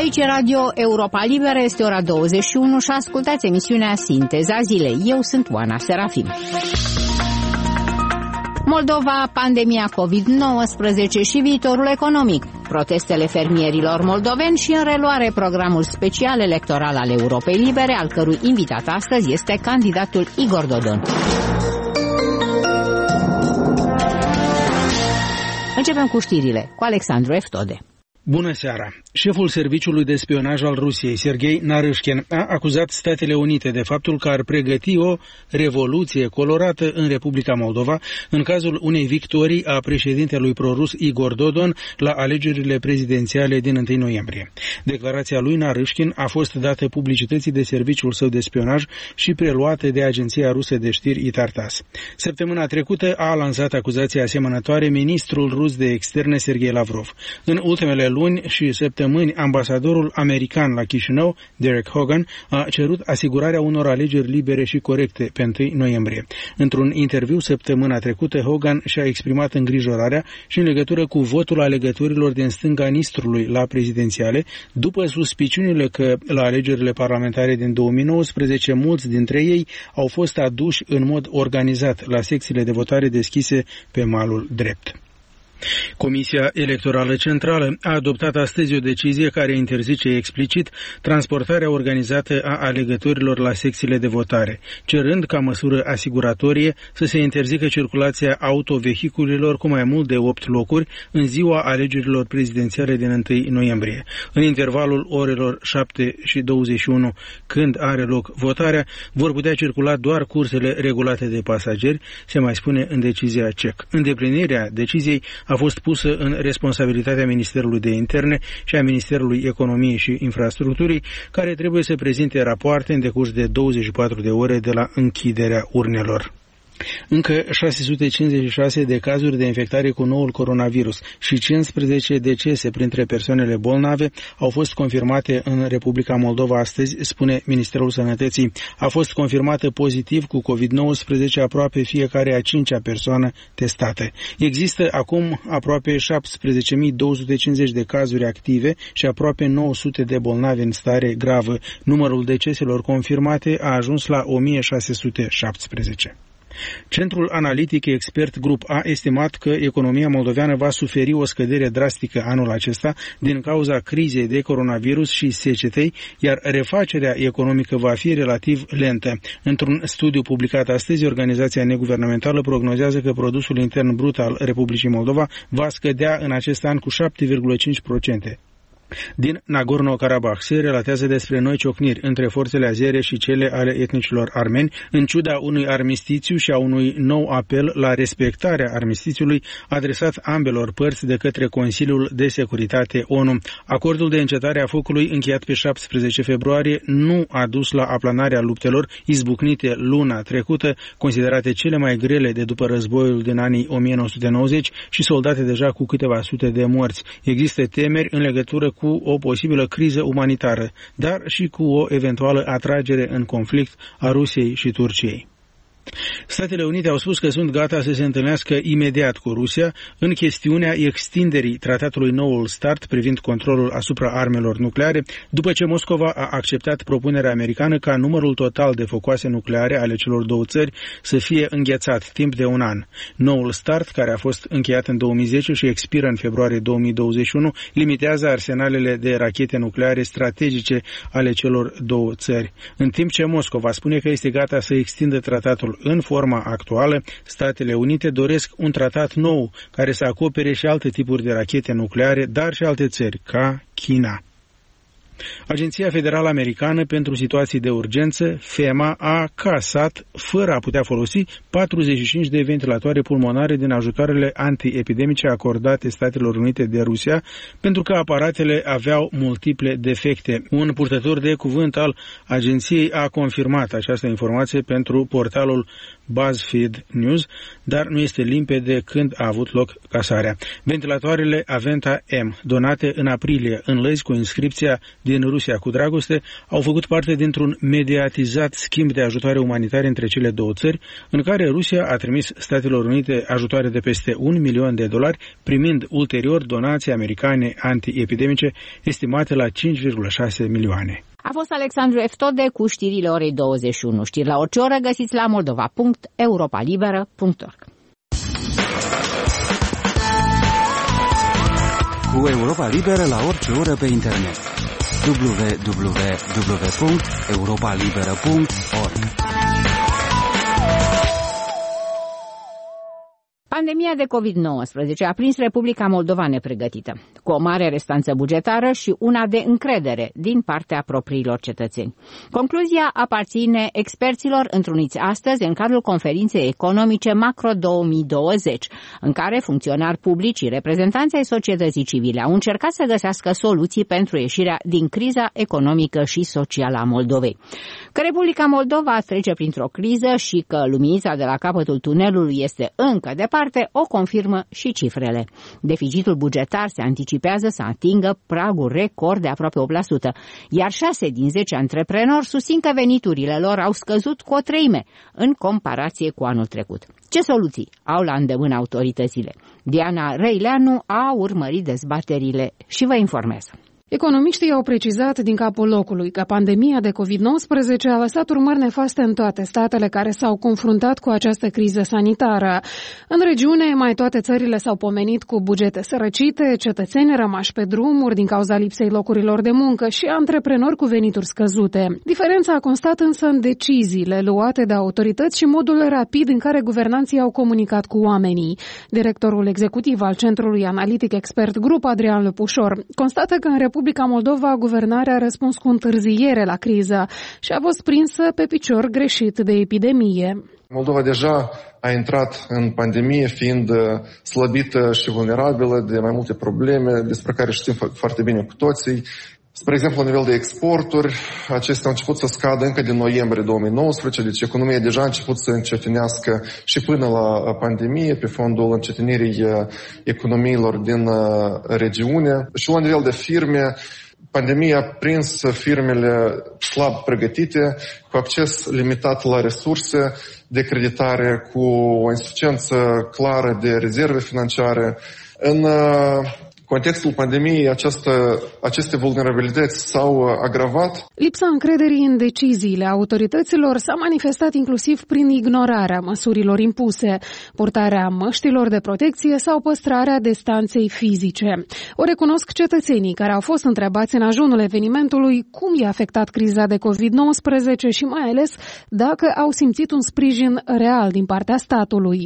Aici Radio Europa Liberă, este ora 21 și ascultați emisiunea Sinteza Zilei. Eu sunt Oana Serafim. Moldova, pandemia COVID-19 și viitorul economic, protestele fermierilor moldoveni și în reluare programul special electoral al Europei Libere, al cărui invitat astăzi este candidatul Igor Dodon. Începem cu știrile, cu Alexandru Eftode. Bună seara! Șeful Serviciului de Spionaj al Rusiei, Sergei Naryshkin, a acuzat Statele Unite de faptul că ar pregăti o revoluție colorată în Republica Moldova în cazul unei victorii a președintelui prorus Igor Dodon la alegerile prezidențiale din 1 noiembrie. Declarația lui Naryshkin a fost dată publicității de serviciul său de spionaj și preluată de agenția rusă de știri Itartas. Săptămâna trecută a lansat acuzația asemănătoare ministrul rus de externe Sergei Lavrov. În ultimele luni și săptămâni, ambasadorul american la Chișinău, Derek Hogan, a cerut asigurarea unor alegeri libere și corecte pe 1 noiembrie. Într-un interviu săptămâna trecută, Hogan și-a exprimat îngrijorarea și în legătură cu votul alegătorilor din stânga Nistrului la prezidențiale, după suspiciunile că la alegerile parlamentare din 2019 mulți dintre ei au fost aduși în mod organizat la secțiile de votare deschise pe malul drept. Comisia Electorală Centrală a adoptat astăzi o decizie care interzice explicit transportarea organizată a alegătorilor la secțiile de votare, cerând ca măsură asiguratorie să se interzică circulația autovehiculelor cu mai mult de 8 locuri în ziua alegerilor prezidențiale din 1 noiembrie. În intervalul orelor 7 și 21, când are loc votarea, vor putea circula doar cursele regulate de pasageri, se mai spune în decizia CEC. Îndeplinirea deciziei a fost pusă în responsabilitatea Ministerului de Interne și a Ministerului Economiei și Infrastructurii, care trebuie să prezinte rapoarte în decurs de 24 de ore de la închiderea urnelor. Încă 656 de cazuri de infectare cu noul coronavirus și 15 decese printre persoanele bolnave au fost confirmate în Republica Moldova astăzi, spune Ministerul Sănătății. A fost confirmată pozitiv cu COVID-19 aproape fiecare a 5-a persoană testată. Există acum aproape 17.250 de cazuri active și aproape 900 de bolnavi în stare gravă. Numărul deceselor confirmate a ajuns la 1617. Centrul analitic expert Grup A a estimat că economia moldoveană va suferi o scădere drastică anul acesta din cauza crizei de coronavirus și secetei, iar refacerea economică va fi relativ lentă. Într-un studiu publicat astăzi, organizația neguvernamentală prognozează că produsul intern brut al Republicii Moldova va scădea în acest an cu 7,5%. Din Nagorno-Karabakh se relatează despre noi ciocniri între forțele azere și cele ale etnicilor armeni, în ciuda unui armistițiu și a unui nou apel la respectarea armistițiului adresat ambelor părți de către Consiliul de Securitate ONU. Acordul de încetare a focului încheiat pe 17 februarie nu a dus la aplanarea luptelor izbucnite luna trecută, considerate cele mai grele de după războiul din anii 1990 și soldate deja cu câteva sute de morți. Există temeri în legătură cu o posibilă criză umanitară, dar și cu o eventuală atragere în conflict a Rusiei și Turciei. Statele Unite au spus că sunt gata să se întâlnească imediat cu Rusia în chestiunea extinderii tratatului Noul Start privind controlul asupra armelor nucleare, după ce Moscova a acceptat propunerea americană ca numărul total de focoase nucleare ale celor două țări să fie înghețat timp de un an. Noul Start, care a fost încheiat în 2010 și expiră în februarie 2021, limitează arsenalele de rachete nucleare strategice ale celor două țări. În timp ce Moscova spune că este gata să extindă tratatul în forma actuală, Statele Unite doresc un tratat nou care să acopere și alte tipuri de rachete nucleare, dar și alte țări, ca China. Agenția Federală Americană pentru Situații de Urgență, FEMA, a casat, fără a putea folosi, 45 de ventilatoare pulmonare din ajutoarele antiepidemice acordate Statelor Unite de Rusia, pentru că aparatele aveau multiple defecte. Un purtător de cuvânt al agenției a confirmat această informație pentru portalul BuzzFeed News, dar nu este limpede când a avut loc casarea. Ventilatoarele Aventa M, donate în aprilie în lăzi cu inscripția din Rusia cu dragoste au făcut parte dintr-un mediatizat schimb de ajutoare umanitare între cele două țări, în care Rusia a trimis Statelor Unite ajutoare de peste $1 milion, primind ulterior donații americane antiepidemice estimate la 5,6 milioane. A fost Alexandru Eftode cu știrile orei 21. Știri la orice oră găsiți la moldova.europalibera.org. Cu Europa Liberă la orice oră pe internet. www.europalibera.org. Pandemia de COVID-19 a prins Republica Moldova nepregătită, cu o mare restanță bugetară și una de încredere din partea propriilor cetățeni. Concluzia aparține experților întruniți astăzi în cadrul conferinței economice Macro 2020, în care funcționari publici și reprezentanții ai societății civile au încercat să găsească soluții pentru ieșirea din criza economică și socială a Moldovei. Că Republica Moldova trece printr-o criză și că luminița de la capătul tunelului este încă departe, o confirmă și cifrele. Deficitul bugetar se anticipează să atingă pragul record de aproape 8%, iar 6 din 10 antreprenori susțin că veniturile lor au scăzut cu 1/3 în comparație cu anul trecut. Ce soluții au la îndemână autoritățile? Diana Răileanu a urmărit dezbaterile și vă informează. Economiștii au precizat din capul locului că pandemia de COVID-19 a lăsat urmări nefaste în toate statele care s-au confruntat cu această criză sanitară. În regiune, mai toate țările s-au pomenit cu bugete sărăcite, cetățeni rămași pe drumuri din cauza lipsei locurilor de muncă și antreprenori cu venituri scăzute. Diferența a constat însă în deciziile luate de autorități și modul rapid în care guvernanții au comunicat cu oamenii. Directorul executiv al Centrului Analitic Expert Group, Adrian Lăpușor, constată că în Republica Moldova, guvernarea a răspuns cu întârziere la criză și a fost prinsă pe picior greșit de epidemie. Moldova deja a intrat în pandemie fiind slăbită și vulnerabilă de mai multe probleme despre care știm foarte bine cu toții. Spre exemplu, la nivel de exporturi, acestea au început să scadă încă din noiembrie 2019, deci economia deja a început să încetinească și până la pandemie, pe fondul încetinirii economiilor din regiune. Și la nivel de firme, pandemia a prins firmele slab pregătite, cu acces limitat la resurse de creditare, cu o insuficiență clară de rezerve financiare. În contextul pandemiei, aceste vulnerabilități s-au agravat. Lipsa încrederii în deciziile autorităților s-a manifestat inclusiv prin ignorarea măsurilor impuse, purtarea măștilor de protecție sau păstrarea distanței fizice. O recunosc cetățenii care au fost întrebați în ajunul evenimentului cum i-a afectat criza de COVID-19 și mai ales dacă au simțit un sprijin real din partea statului.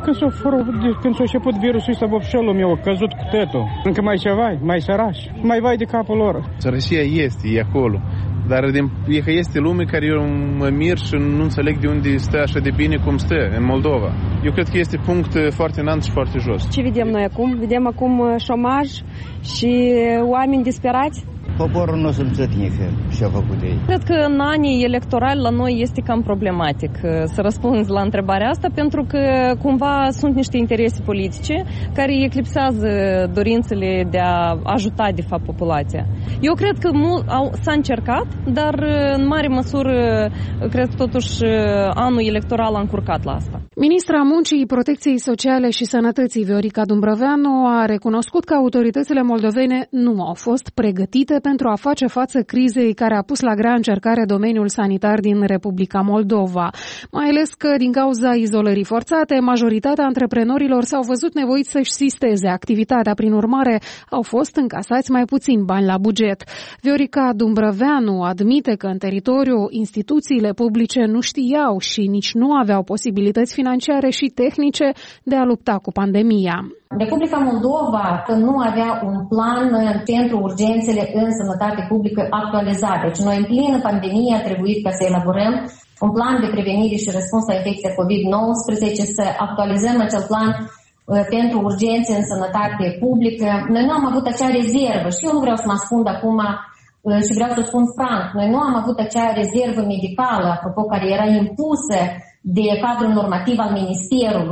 Când s-a început virusul ăsta, vopșel meu a căzut cu tetul. Încă mai ceva, mai sărași, mai vai de capul lor. Sărășia e acolo, dar este lume care eu mă mir și nu înțeleg de unde stă așa de bine cum stă în Moldova. Eu cred că este punct foarte înalt și foarte jos. Ce vedem noi acum? Vedem acum șomaj și oameni disperați. Poporul nu se înțetige ce a făcut ei. Cred că în anii electorali la noi este cam problematic să răspunzi la întrebarea asta, pentru că cumva sunt niște interese politice care eclipsează dorințele de a ajuta, de fapt, populația. Eu cred că s-a încercat, dar în mare măsură cred că totuși anul electoral a încurcat la asta. Ministra Muncii, Protecției Sociale și Sănătății, Viorica Dumbrăveanu, a recunoscut că autoritățile moldovene nu au fost pregătite pentru a face față crizei care a pus la grea încercare domeniul sanitar din Republica Moldova. Mai ales că, din cauza izolării forțate, majoritatea antreprenorilor s-au văzut nevoiți să-și sisteze activitatea. Prin urmare, au fost încasați mai puțin bani la buget. Viorica Dumbrăveanu admite că în teritoriu instituțiile publice nu știau și nici nu aveau posibilități financiare și tehnice de a lupta cu pandemia. Republica Moldova că nu avea un plan pentru urgențele în sănătate publică actualizat. Deci noi în plină pandemie a trebuit ca să elaborăm un plan de prevenire și răspuns la infecția COVID-19, să actualizăm acel plan pentru urgențe în sănătate publică. Noi nu am avut acea rezervă și eu nu vreau să mă ascund acum și vreau să spun franc. Noi nu am avut acea rezervă medicală, apropo, care era impusă de cadrul normativ al Ministerului.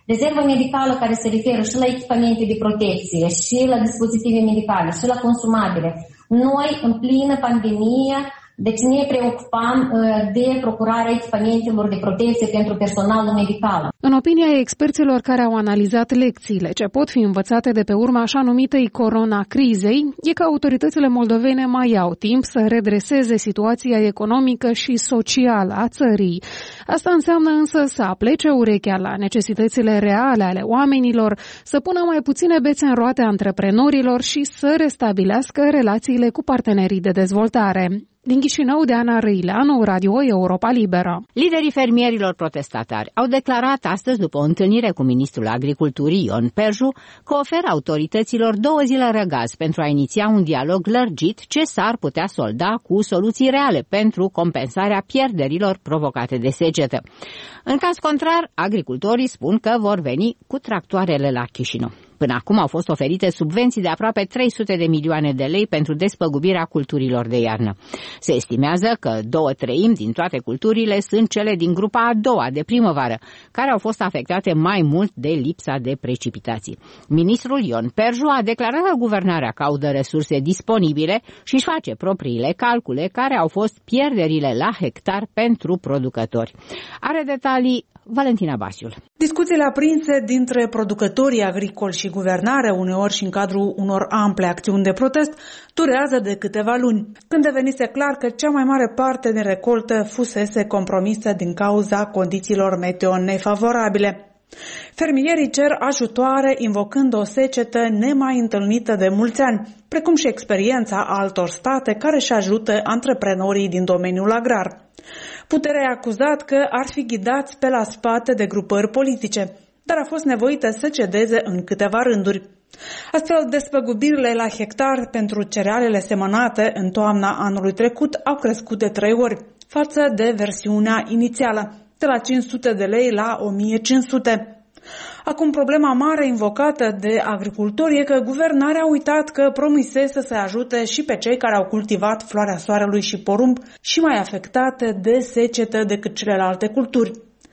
Rezervă medicală care se referă și la echipamente de protecție, și la dispozitive medicale, și la consumabile. Noi, în plină pandemie, deci ne preocupam de procurarea echipamentelor de protecție pentru personalul medical. În opinia experților care au analizat lecțiile ce pot fi învățate de pe urma așa numitei corona-crizei, e că autoritățile moldovene mai au timp să redreseze situația economică și socială a țării. Asta înseamnă însă să aplece urechea la necesitățile reale ale oamenilor, să pună mai puține bețe în roate antreprenorilor și să restabilească relațiile cu partenerii de dezvoltare. Din Chișinău, Deana Răileanu, Radio Europa Liberă. Liderii fermierilor protestatari au declarat astăzi, după o întâlnire cu ministrul agriculturii Ion Perju, că oferă autorităților 2 zile răgaz pentru a iniția un dialog lărgit ce s-ar putea solda cu soluții reale pentru compensarea pierderilor provocate de secetă. În caz contrar, agricultorii spun că vor veni cu tractoarele la Chișinău. Până acum au fost oferite subvenții de aproape 300 de milioane de lei pentru despăgubirea culturilor de iarnă. Se estimează că 2/3 din toate culturile sunt cele din grupa a doua de primăvară, care au fost afectate mai mult de lipsa de precipitații. Ministrul Ion Perju a declarat că guvernarea caută resurse disponibile și își face propriile calcule care au fost pierderile la hectar pentru producători. Are detalii Valentina Basiul. Discuțiile aprinse dintre producătorii agricoli și guvernare, uneori și în cadrul unor ample acțiuni de protest, durează de câteva luni, când devenise clar că cea mai mare parte din recoltă fusese compromisă din cauza condițiilor meteo nefavorabile. Fermierii cer ajutoare invocând o secetă nemai întâlnită de mulți ani, precum și experiența altor state care își ajută antreprenorii din domeniul agrar. Puterea a acuzat că ar fi ghidați pe la spate de grupări politice, dar a fost nevoită să cedeze în câteva rânduri. Astfel, despăgubirile la hectar pentru cerealele semănate în toamna anului trecut au crescut de 3 ori, față de versiunea inițială, de la 500 de lei la 1500. Acum, problema mare invocată de agricultori e că guvernarea a uitat că promisese să ajute și pe cei care au cultivat floarea soarelui și porumb și mai afectate de secetă decât celelalte culturi.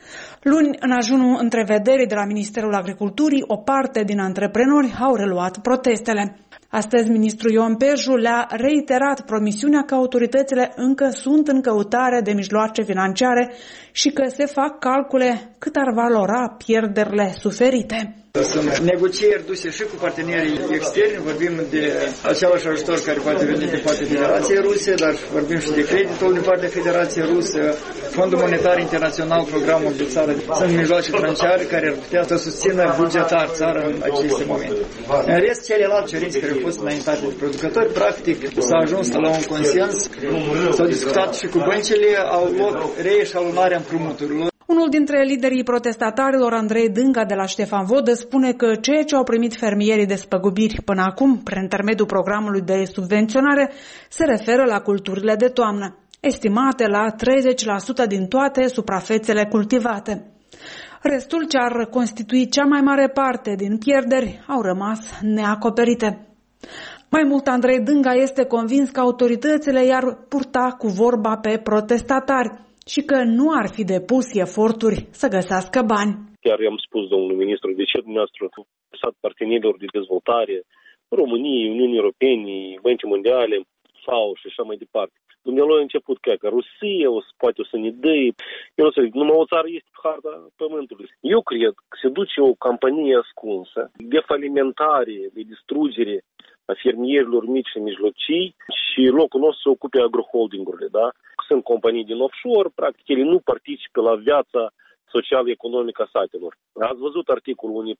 Luni, în ajunul întrevederii de la Ministerul Agriculturii, o parte din antreprenori au reluat protestele. Astăzi, ministrul Ion Perju le-a reiterat promisiunea că autoritățile încă sunt în căutare de mijloace financiare și că se fac calcule cât ar valora pierderile suferite. Sunt negocieri duse și cu partenerii externi, vorbim de același ajutor care poate veni din partea Federației Ruse, dar vorbim și de creditul din partea Federației Ruse, Fondul Monetar Internațional, programul de țară. Sunt mijloace financiare care ar putea să susțină bugetar țara în aceste momente. În rest, celelalte cerințe care au fost înaintate de producători, practic s-a ajuns la un consens, s-au discutat și cu băncile, au loc reeșalonarea împrumuturilor. Unul dintre liderii protestatarilor, Andrei Dânga de la Ștefan Vodă, spune că ceea ce au primit fermierii de spăgubiri până acum, prin intermediul programului de subvenționare, se referă la culturile de toamnă, estimate la 30% din toate suprafețele cultivate. Restul, ce ar constitui cea mai mare parte din pierderi, au rămas neacoperite. Mai mult, Andrei Dânga este convins că autoritățile i-ar purta cu vorba pe protestatari și că nu ar fi depus eforturi să găsească bani. Chiar i-am spus domnul ministru, de ce dumneavoastră ați lăsat partenerilor de dezvoltare, României, Uniunii Europene, Băncii Mondiale, FAO și așa mai departe. Dumnealui a început că Rusia poate o să ne dă, eu nu știu, numai o țară este pe harta pământului. Eu cred că se duce o campanie ascunsă de falimentare, de distrugere a fermierilor mici și mijlocii și locul nostru se ocupe agroholdingurile, da? Sunt companii din offshore, practic ele nu participă la viața social-economică a satelor. Ați văzut articolul unii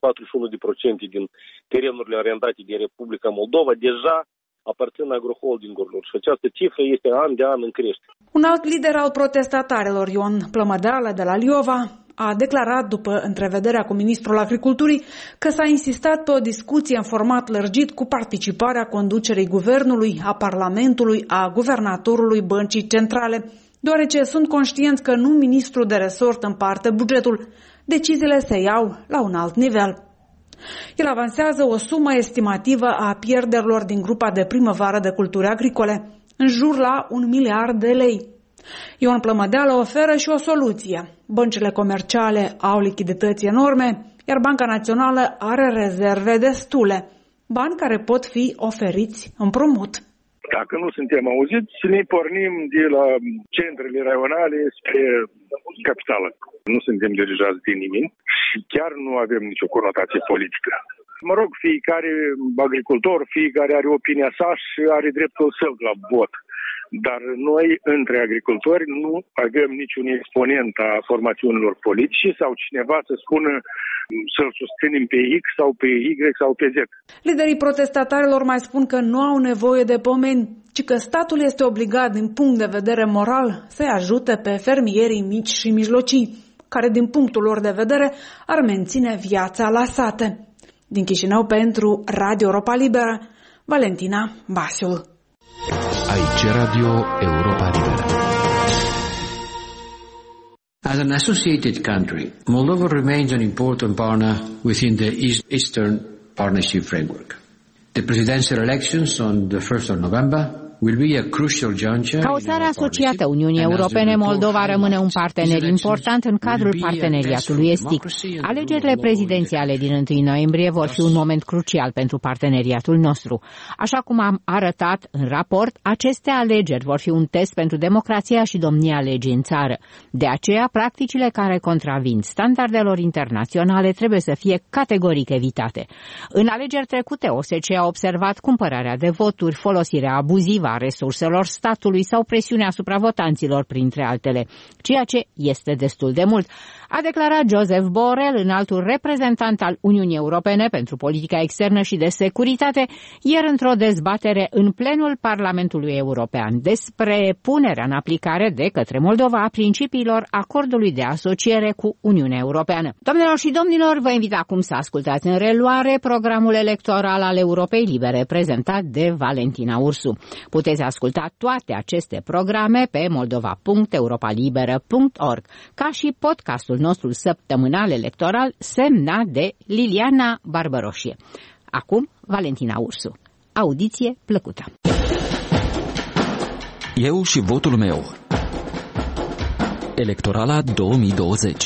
41% din terenurile arendate din Republica Moldova deja aparțin agroholdingurilor și această cifră este an de an în creștere. Un alt lider al protestatarilor, Ion Plămădeală de la Liova, a declarat după întrevederea cu ministrul agriculturii că s-a insistat pe o discuție în format lărgit cu participarea conducerii guvernului, a parlamentului, a guvernatorului Băncii Centrale, deoarece sunt conștienți că nu ministrul de resort împarte bugetul. Deciziile se iau la un alt nivel. El avansează o sumă estimativă a pierderilor din grupa de primăvară de culturi agricole, în jur la 1 miliard de lei. Ion Plămădeală oferă și o soluție. Băncile comerciale au lichidități enorme, iar Banca Națională are rezerve destule, bani care pot fi oferiți împrumut. Dacă nu suntem auziți, ne pornim de la centrele raionale spre capitală. Nu suntem dirijați de nimeni și chiar nu avem nicio conotație politică. Mă rog, fiecare agricultor, fiecare are opinia sa și are dreptul său la vot. Dar noi, între agricultori, nu avem niciun exponent a formațiunilor politice sau cineva să spună să-l susținem pe X sau pe Y sau pe Z. Liderii protestatarilor mai spun că nu au nevoie de pomeni, ci că statul este obligat din punct de vedere moral să-i ajute pe fermierii mici și mijlocii, care din punctul lor de vedere ar menține viața la sate. Din Chișinău pentru Radio Europa Liberă, Valentina Basiul. Aici Radio Europa Liberă. As an associated country, Moldova remains an important partner within the Eastern Partnership Framework. The presidential elections on the 1st of November will be a crucial juncture. Ca o țară asociată Uniunii Europene, Moldova rămâne un partener important în cadrul parteneriatului estic. Alegerile prezidențiale din 1 noiembrie vor fi un moment crucial pentru parteneriatul nostru. Așa cum am arătat în raport, aceste alegeri vor fi un test pentru democrația și domnia legii în țară. De aceea, practicile care contravin standardelor internaționale trebuie să fie categoric evitate. În alegeri trecute, OSCE a observat cumpărarea de voturi, folosirea abuzivă a resurselor statului sau presiunea asupra votanților, printre altele, ceea ce este destul de mult, a declarat Joseph Borrell, înaltul reprezentant al Uniunii Europene pentru politica externă și de securitate, ieri într-o dezbatere în plenul Parlamentului European despre punerea în aplicare de către Moldova a principiilor acordului de asociere cu Uniunea Europeană. Doamnelor și domnilor, vă invit acum să ascultați în reluare programul electoral al Europei Libere, prezentat de Valentina Ursu. Puteți asculta toate aceste programe pe moldova.europalibera.org, ca și podcastul nostru săptămânal electoral semnat de Liliana Barbăroșie. Acum, Valentina Ursu. Audiție plăcută! Eu și votul meu. Electorala 2020.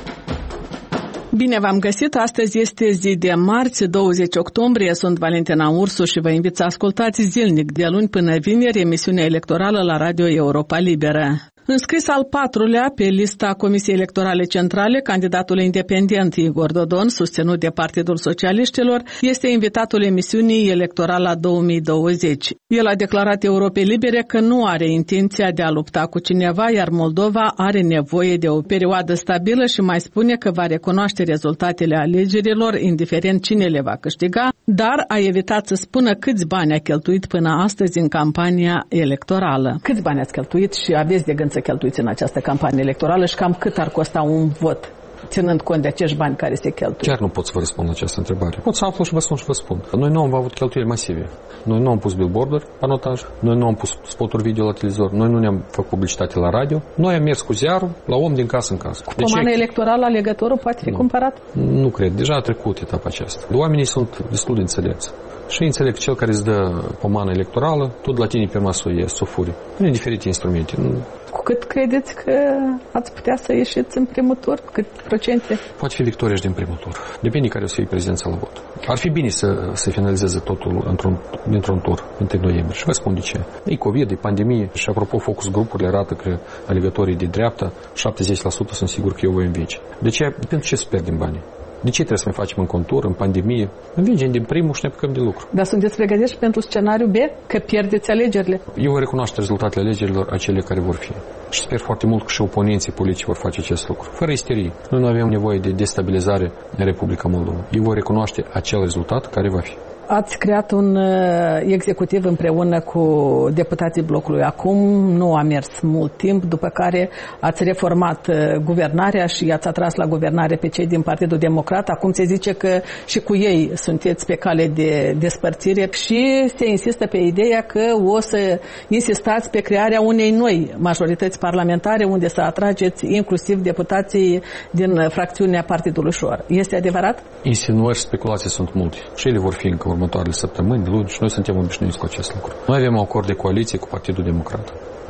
Bine v-am găsit! Astăzi este zi de marți, 20 octombrie. Sunt Valentina Ursu și vă invit să ascultați zilnic de luni până vineri emisiunea electorală la Radio Europa Liberă. Înscris al patrulea pe lista Comisiei Electorale Centrale, candidatul independent Igor Dodon, susținut de Partidul Socialiștilor, este invitatul emisiunii Electorala 2020. El a declarat Europei Libere că nu are intenția de a lupta cu cineva, iar Moldova are nevoie de o perioadă stabilă și mai spune că va recunoaște rezultatele alegerilor, indiferent cine le va câștiga, dar a evitat să spună câți bani a cheltuit până astăzi în campania electorală. Câți bani ați cheltuit și aveți de gând să cheltuiți în această campanie electorală și cam cât ar costa un vot, ținând cont de acești bani care se cheltuie? Chiar nu pot să vă răspund la această întrebare. Pot să aflu și vă spun. Noi nu am avut cheltuieli masive. Noi nu am pus billboard-uri, panotaj, noi nu am pus spoturi video la televizor, noi nu ne-am făcut publicitate la radio, noi am mers cu ziarul la om din casă în casă. Cu pomană electorală alegătorul poate fi cumpărat? Nu cred, deja a trecut etapa aceasta. Oamenii sunt destul de înțelepți. Și înțeleg că cel care îți dă pomană electorală, tot la tine pe masă e sufuri. Prin diferite instrumente. Cu cât credeți că ați putea să ieșiți în primul tur? Cât procente? Poate fi victoria și din primul tur. Depinde care o să fie prezența la vot. Ar fi bine să finalizeze totul dintr-un tur, în 1 noiembrie. Și vă spun de ce. E COVID, e pandemie. Și apropo, focus grupurile arată că alegătorii de dreapta, 70% sunt siguri că eu voi învinge. De ce? Pentru ce să pierdem banii? De ce trebuie să mai facem în contur, în pandemie? Învingem din primul și ne apucăm de lucru. Dar sunteți pregătiți pentru scenariul B? Că pierdeți alegerile? Eu voi recunoaște rezultatele alegerilor acele care vor fi. Și sper foarte mult că și oponenții politici vor face acest lucru. Fără isterie. Noi nu avem nevoie de destabilizare în Republica Moldova. Eu voi recunoaște acel rezultat care va fi. Ați creat un executiv împreună cu deputații blocului. Acum nu a mers mult timp, după care ați reformat guvernarea și i-ați atras la guvernare pe cei din Partidul Democrat. Acum se zice că și cu ei sunteți pe cale de despărțire și se insistă pe ideea că o să insistați pe crearea unei noi majorități parlamentare unde să atrageți inclusiv deputații din fracțiunea Partidului Șor. Este adevărat? Insinuări și speculații sunt multe și ele vor fi încă următoarele săptămâni, luni și noi suntem obișnuiți cu acest lucru. Noi avem un acord de coaliție cu Partidul Democrat.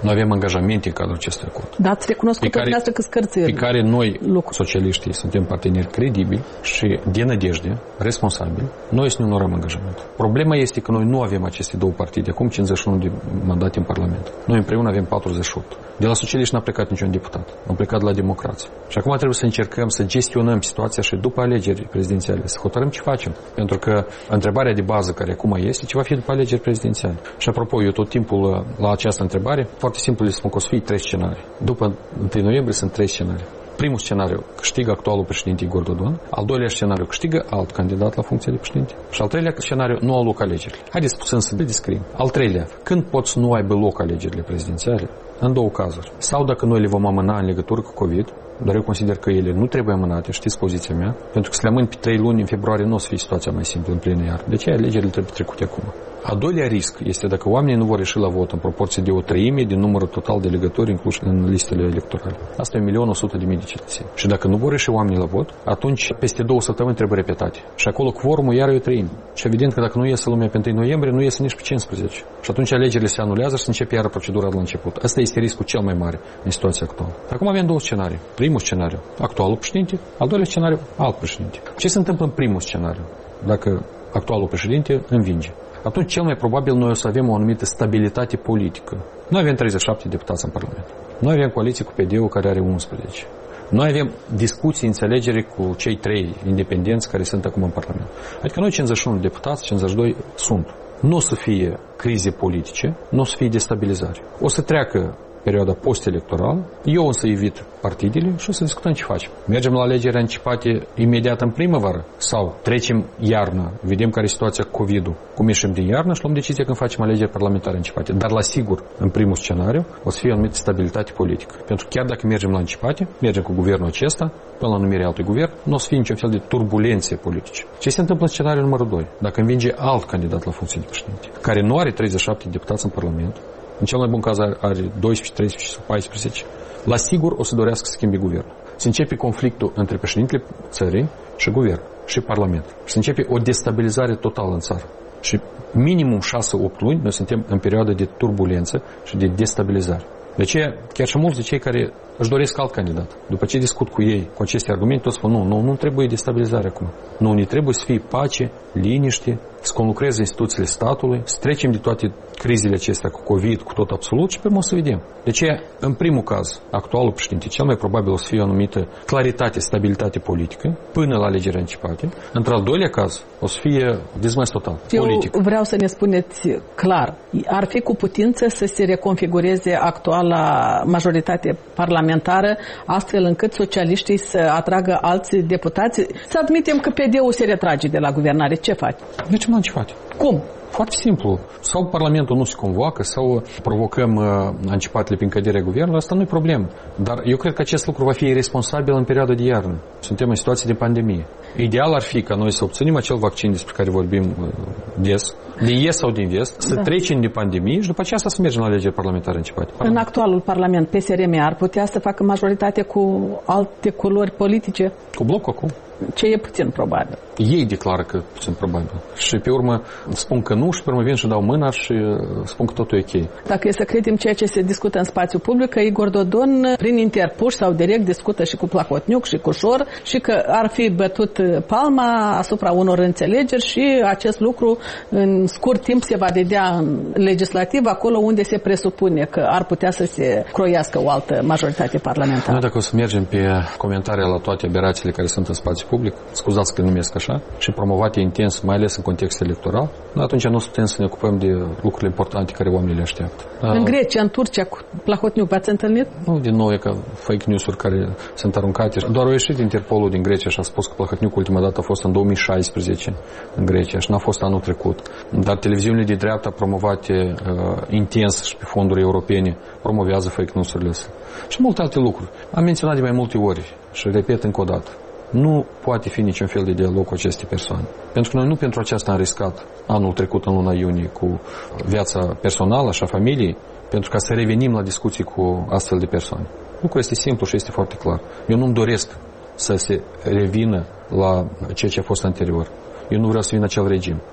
Noi avem angajamente în cadrul acestui acord. Dar ați recunoscut dumneavoastră că scârțâie. Pe care noi, socialiștii, suntem parteneri credibili și de nădejde, responsabili, noi să ne onorăm angajamentul. Problema este că noi nu avem aceste două partide, acum 51 de mandate în Parlament. Noi împreună avem 48. De la socialiști n-a plecat niciun deputat. Am plecat de la democrație. Și acum trebuie să încercăm să gestionăm situația și după alegeri prezidențiale, să hotărâm ce facem. Pentru că întrebarea de bază care acum este, ce va fi după alegeri prezidențiale. Și apropo, eu tot timpul la această întrebare, foarte simplu le spun că o să fie 3 scenarii. După 1 noiembrie sunt 3 scenarii. Primul scenariu, câștigă actualul președinte Igor Dodon. Al doilea scenariu, câștigă alt candidat la funcție de președinte. Și al treilea scenariu, nu au loc alegerile. Haideți puțin să descriem. Al treilea, când pot să nu aibă loc alegerile prezidențiale? În două cazuri. Sau dacă noi le vom amâna în legătură cu COVID, dar eu consider că ele nu trebuie amânate, știți poziția mea, pentru că să le amân pe 3 luni în februarie nu o să fie situația mai simplă în plină iarnă. De aceea alegerile trebuie trecute acum. Al doilea risc este dacă oamenii nu vor ieși la vot în proporție de 1/3 din numărul total de legători incluși în listele electorale. Asta e 1.100.000 de cetățeni. Și dacă nu vor ieși oamenii la vot, atunci peste 2 săptămâni trebuie repetate. Și acolo quorumul iar e 1/3. Și evident că dacă nu iese lumea pe 1 noiembrie, nu iese nici pe 15. Și atunci alegerile se anulează și se începe iară procedura de la început. Asta este riscul cel mai mare în situația actuală. Acum avem două scenarii. Primul scenariu, actualul președinte, al doilea scenariu, alt președinte. Ce se întâmplă în primul scenariu? Dacă actualul președinte învinge. Atunci cel mai probabil noi o să avem o anumită stabilitate politică. Noi avem 37 deputați în Parlament. Noi avem coaliție cu PD-ul care are 11. Noi avem discuții, înțelegere cu cei 3 independenți care sunt acum în Parlament. Adică noi 51 deputați, 52 sunt. Nu o să fie crize politice, nu o să fie destabilizare. O să treacă perioada post-electorală, eu o să evit partidele și o să discutăm ce facem. Mergem la alegeri anticipate imediat în primăvară sau trecem iarna, vedem care e situația cu COVID-ul, cum ieșim din iarnă și luăm decizia când facem alegeri parlamentare anticipate. Dar la sigur, în primul scenariu, o să fie o anumită stabilitate politică. Pentru că chiar dacă mergem la anticipate, mergem cu guvernul acesta, până la numirea altui guvern, nu o să fie niciun fel de turbulențe politice. Ce se întâmplă în scenariul numărul 2? Dacă învinge alt candidat la funcție de președinte, care nu are 37 deputați în Parlament, în cel mai bun caz are 12, 13 sau 14, la sigur o să dorească să schimbe guvernul. Se începe conflictul între președintele țării și guvern și parlament. Și se începe o destabilizare totală în țară. Și minimum 6-8 luni noi suntem în perioadă de turbulență și de destabilizare. De aceea, chiar și mulți de cei care își doresc alt candidat, după ce discut cu ei, cu aceste argumente, toți spun, nu trebuie destabilizare acum. Nu, ne trebuie să fie pace, liniște, să conlucreze instituțiile statului, să trecem de toate crizele acestea cu COVID, cu tot absolut și pe urmă o să vedem. De aceea, în primul caz, actualul președinte, cel mai probabil o să fie o anumită claritate, stabilitate politică, până la alegeri anticipate. Într-al doilea caz, o să fie dezmăs total, politic. Eu vreau să ne spuneți clar, ar fi cu putință să se reconfigureze actuala majoritate parlamentară, astfel încât socialiștii să atragă alți deputați? Să admitem că PD-ul se retrage de la guvernare. Ce faci? Mergem la anticipate. Cum? Foarte simplu. Sau Parlamentul nu se convoacă, sau provocăm anticipatele prin căderea guvernului, asta nu e problemă. Dar eu cred că acest lucru va fi irresponsabil în perioada de iarnă. Suntem în situație de pandemie. Ideal ar fi ca noi să obținem acel vaccin despre care vorbim des, de est sau din vest, să trecem de pandemie și după aceea să mergem la alegeri parlamentare anticipate. În actualul Parlament, PSRM ar putea să facă majoritate cu alte culori politice? Cu blocul acum. Ce e puțin probabil. Ei declară că puțin probabil. Și pe urmă spun că nu și pe urmă vin și dau mâna și spun că totul e ok. Dacă e să credem ceea ce se discută în spațiu public, că Igor Dodon prin interpuși sau direct discută și cu Plahotniuc și cu Șor și că ar fi bătut palma asupra unor înțelegeri și acest lucru în scurt timp se va dedea în legislativ acolo unde se presupune că ar putea să se croiască o altă majoritate parlamentară. Noi dacă o să mergem pe comentarii la toate aberațiile care sunt în spațiu public, scuzați că numesc așa, și promovate intens, mai ales în context electoral, atunci nu putem să ne ocupăm de lucrurile importante care oamenii le așteaptă. În Grecia, în Turcia, cu Plahotniuc v-ați întâlnit? Nu, din nou e ca fake news-uri care sunt aruncate. Doar a ieșit Interpolul din Grecia și a spus că Plahotniuc ultima dată a fost în 2016 în Grecia și n-a fost anul trecut. Dar televiziunile de dreapta promovate intens și pe fonduri europene promovează fake news-urile astea. Și multe alte lucruri. Am menționat de mai multe ori și repet încă o dată. Nu poate fi niciun fel de dialog cu aceste persoane. Pentru că noi nu pentru aceasta am riscat anul trecut în luna iunie cu viața personală și a familiei, pentru ca să revenim la discuții cu astfel de persoane. Lucrul este simplu și este foarte clar. Eu nu-mi doresc să se revină la ceea ce a fost anterior. Eu nu vreau să vin acel regim.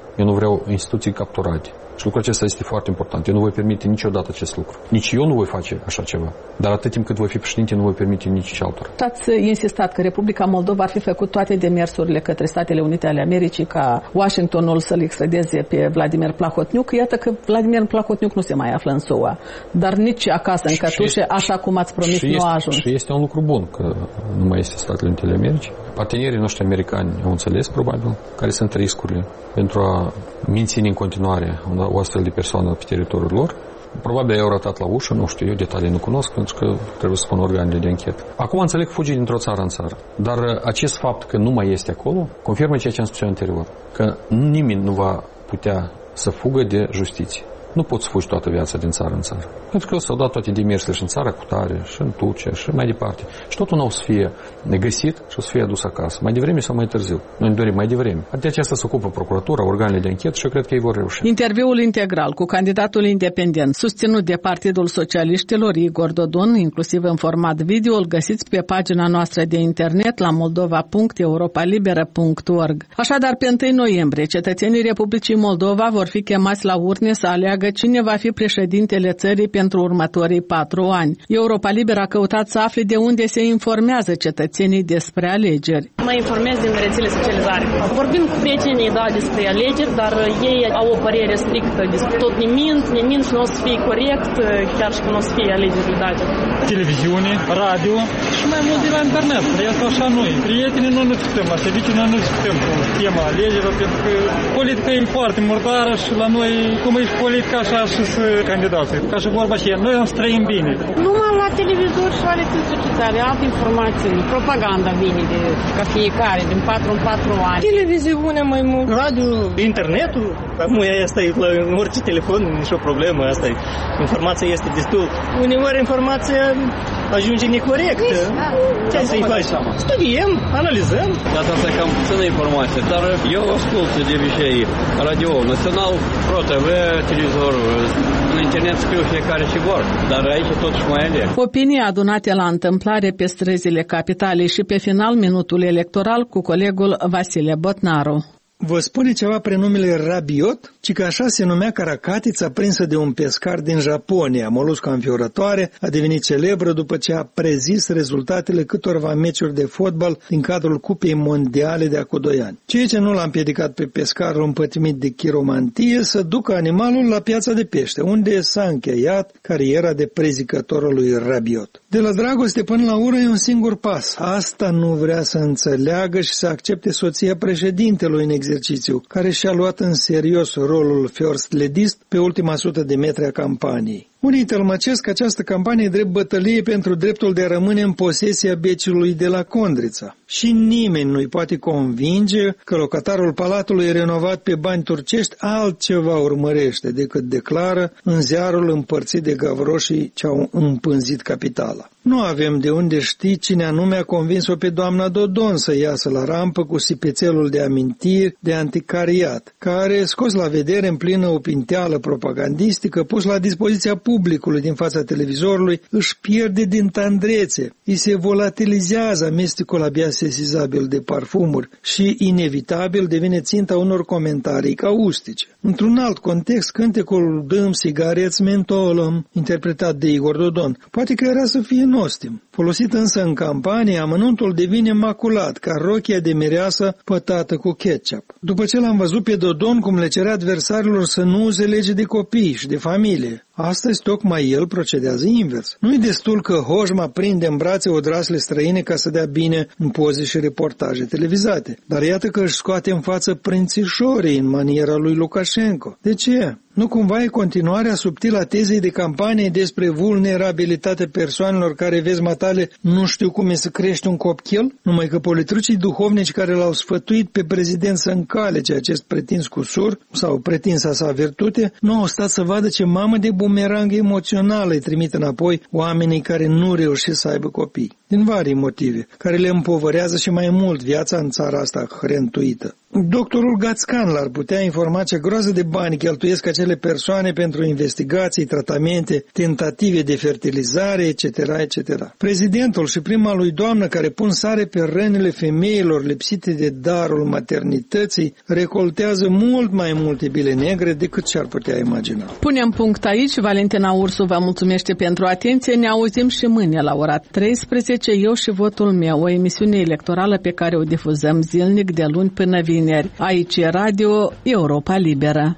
Eu nu vreau instituții capturate. Și lucrul acesta este foarte important. Eu nu voi permite niciodată acest lucru. Nici eu nu voi face așa ceva. Dar atât timp cât voi fi președinte, nu voi permite nici altora. Ați insistat că Republica Moldova ar fi făcut toate demersurile către Statele Unite ale Americii ca Washingtonul să-l extradeze pe Vladimir Plahotniuc. Iată că Vladimir Plahotniuc nu se mai află în SUA. Dar nici acasă în cătușe, așa cum ați promis, nu a ajuns. Și este un lucru bun că nu mai este Statele Unite ale Americii. Partenerii noștri americani au înțeles, probabil, care sunt riscurile pentru a menține în continuare o astfel de persoană pe teritoriul lor. Probabil i-au ratat la ușă, nu știu, eu detalii nu cunosc, pentru că trebuie să spun organele de anchetă. Acum înțeleg că fugi dintr-o țară în țară, dar acest fapt că nu mai este acolo confirmă ceea ce am spus eu anterior, că nimeni nu va putea să fugă de justiție. Nu poți fugi toată viața din țară în țară. Pentru că s-au dat toate demersurile și în țara cu tare, și în Turcia, și mai departe. Și totul nu o să fie găsit și o să fie adus acasă. Mai devreme sau mai târziu. Noi ne dorim mai devreme. De aceasta se ocupă procuratura, organele de anchetă și eu cred că ei vor reuși. Interviul integral cu candidatul independent susținut de Partidul Socialiștilor Igor Dodon, inclusiv în format video, îl găsiți pe pagina noastră de internet la moldova.europalibera.org. Așadar, pe 1 noiembrie, cetățenii Republicii Moldova vor fi chemați la urne să aleagă cine va fi președintele țării pentru următorii 4 ani. Europa Liberă a căutat să afle de unde se informează cetățenii despre alegeri. Mă informez din rețele socializare. Vorbim cu prietenii, despre alegeri, dar ei au o părere strictă. Tot ne mint și nu o să fie corect, chiar și când o să fie alegerile date. Televiziune, radio și mai mult de la internet. Asta așa noi. Prietenii nu discutăm, la serviciu noi nu discutăm cu tema alegerilor, pentru că politica e foarte murdară și la noi, cum e politica, așa și să candidații. Ca și vorba și noi îmi străim bine. Numai la televizor și la rețele sociale, alte informații, propaganda vine ca fiecare, din 4 în 4 ani. Televiziune mai mult. Radio, internetul, acum asta e la orice telefon, nicio problemă, asta e. Informația este destul. Uneori informația ajunge necorectă. Ce să-i faci? Studiem, analizăm. Asta e cam puțină informație, dar eu ascult de obicei radio național, Pro TV, televizor, în internet scriu fiecare ce vor, dar aici totuși mai aleg. Opinii adunate la întâmplare pe străzile capitalei și pe final minutul electoral cu colegul Vasile Botnaru. Vă spune ceva prenumele rabiot? Ci că așa se numea caracatița prinsă de un pescar din Japonia. Molusca înfiorătoare a devenit celebră după ce a prezis rezultatele câtorva meciuri de fotbal din cadrul Cupei Mondiale de acum 2 ani. Ceea ce nu l-a împiedicat pe pescarul împătimit de chiromantie să ducă animalul la piața de pește, unde s-a încheiat cariera de prezicător al lui rabiot. De la dragoste până la ură e un singur pas. Asta nu vrea să înțeleagă și să accepte soția președintelui în exercițiu, care și-a luat în serios rolul first-ledist pe ultima 100 de metri a campaniei. Unii tălmăcesc această campanie drept bătălie pentru dreptul de a rămâne în posesia beciului de la Condrița. Și nimeni nu-i poate convinge că locatarul palatului renovat pe bani turcești altceva urmărește decât declară în ziarul împărțit de gavroșii ce au împânzit capitala. Nu avem de unde ști cine anume a convins-o pe doamna Dodon să iasă la rampă cu sipețelul de amintiri de anticariat, care, scos la vedere în plină opinteală propagandistică, pus la dispoziția publicului din fața televizorului, își pierde din tandrețe, îi se volatilizează amestecul abia sesizabil de parfumuri și, inevitabil, devine ținta unor comentarii caustice. Într-un alt context, cântecul Dăm sigareți mentolăm, interpretat de Igor Dodon, poate că era să fie nostim. Folosit însă în campanie, amănuntul devine maculat, ca rochia de mireasă pătată cu ketchup. După ce l-am văzut pe Dodon cum le cerea adversarilor să nu uze lege de copii și de familie, astăzi tocmai el procedează invers. Nu-i destul că Hojma prinde în brațe odrasle străine ca să dea bine în poze și reportaje televizate, dar iată că își scoate în față prințișorii în maniera lui Lukashenko. De ce? Nu cumva e continuarea subtilă a tezei de campanie despre vulnerabilitatea persoanelor care, vezi matale, nu știu cum e să crești un copil? Numai că politrucii duhovnici care l-au sfătuit pe prezident să încalece acest pretins cusur sau pretinsa sa virtute, nu au stat să vadă ce mamă de bumerang emoțională îi trimit înapoi oamenii care nu reușesc să aibă copii. din vari motive, care le împovărează și mai mult viața în țara asta hrentuită. Doctorul Gațcan l-ar putea informa ce groază de bani cheltuiesc acele persoane pentru investigații, tratamente, tentative de fertilizare, etc., etc. Prezidentul și prima lui doamnă care pun sare pe rănile femeilor lipsite de darul maternității recoltează mult mai multe bile negre decât și-ar putea imagina. Punem punct aici. Valentina Ursu vă mulțumește pentru atenție. Ne auzim și mâine la ora 13, Eu și votul meu, o emisiune electorală pe care o difuzăm zilnic de luni până vineri. Aici e Radio Europa Liberă.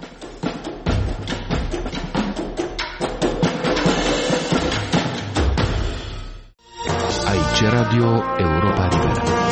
Aici Radio Europa Liberă.